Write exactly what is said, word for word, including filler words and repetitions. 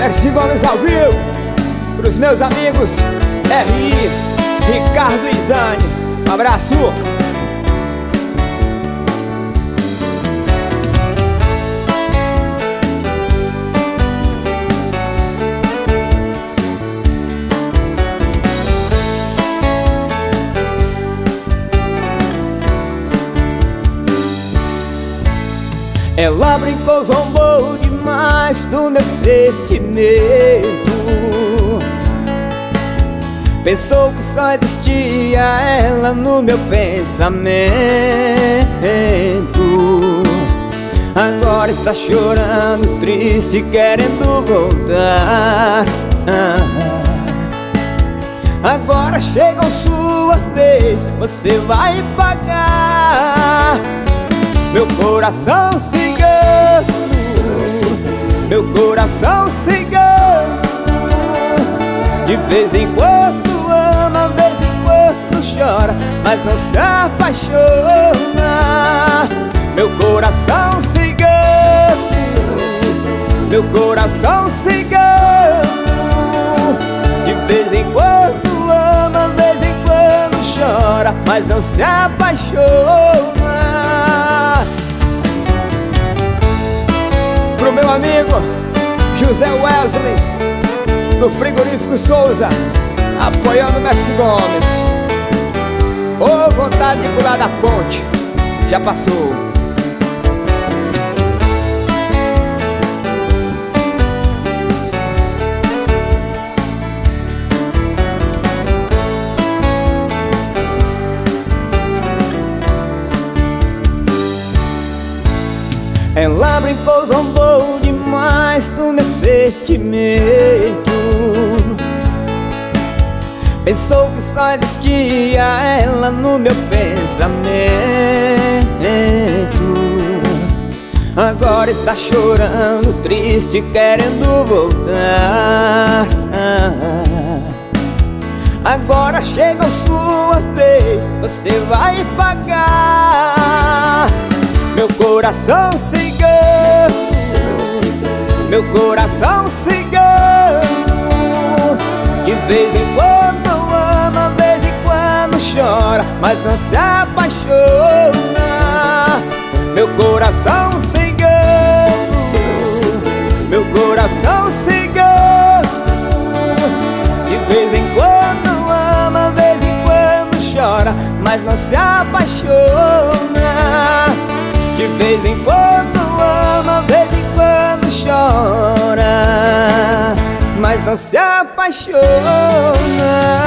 Merci Gomes ao vivo, pros meus amigos R I, Ricardo e Zane. Um abraço. Ela brincou, zombou demais do meu sentimento. Pensou que só existia ela no meu pensamento. Agora está chorando, triste, querendo voltar. Agora chegou sua vez, você vai pagar. Meu coração cigano, meu coração cigano, de vez em quando ama, de vez em quando chora, mas não se apaixona. Meu coração cigano, meu coração cigano, de vez em quando ama, de vez em quando chora, mas não se apaixona. Pro meu amigo José Wesley, do Frigorífico Souza, apoiando o Merci Gomes. Ô, oh, vontade de pular da ponte, já passou. Ela brincou, zombou demais do meu sentimento. Pensou que só existia ela no meu pensamento. Agora está chorando, triste, querendo voltar. Agora chegou sua vez, você vai pagar. Meu coração cigano, meu coração cigano, de vez em quando ama, de vez em quando chora, mas não se apaixona. Meu coração cigano, meu coração cigano, de vez em quando ama, de vez em quando chora, mas não se apaixona. De vez em quando ama, de vez em quando chora, mas não se apaixona.